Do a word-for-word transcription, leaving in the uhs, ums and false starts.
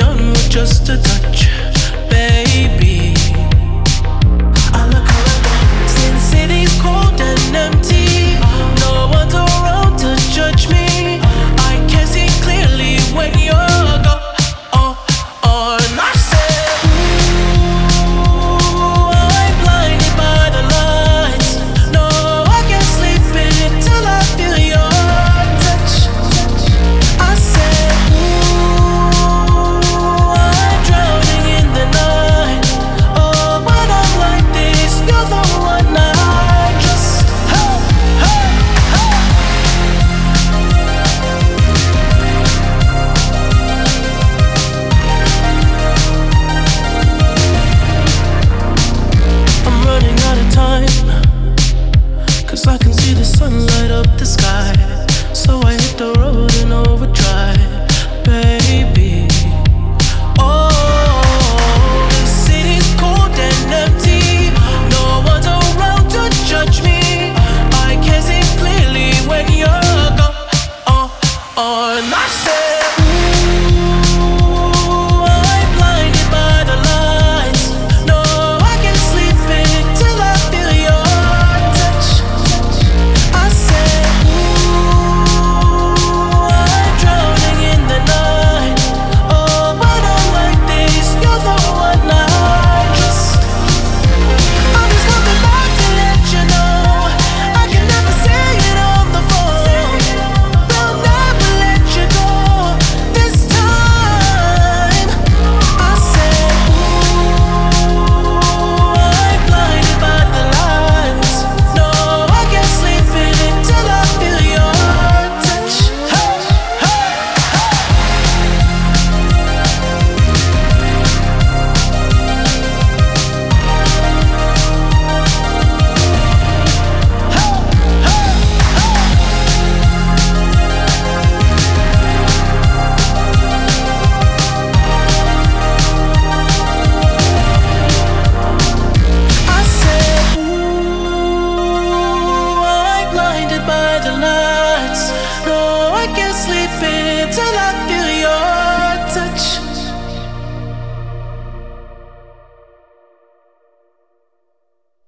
on with just a touch, baby. I look around, see the city's cold and empty. No one's around to judge me. I can see clearly when you're gone. Oh, oh, and I said, ooh, I'm blinded by the lights. No, I can't sleep until I feel your touch. I said, ooh, I'm drowning in the night. Oh, when I'm like this, you're the one I trust. Hey, hey, hey. I'm running out of time, 'cause I can see the sun light up the sky. So I hit the road in overdrive, baby. Oh, the city's cold and empty. No one's around to judge me. I can see clearly when you're gone. Oh, oh, and I said, ooh, I'm blinded by the lights. No, I can't sleep until I feel your touch. I said, ooh, I'm drowning in the night. Oh, when I'm like this, you're the one I trust. I'm just coming back to let you know I can never say it on the phone. They'll never let you go this time. I said, ooh, I'm blinded by the lights. No, I can't sleep until I feel your touch. Hey, hey, I said, ooh, I'm blinded by the lights. No, I can't sleep until I feel your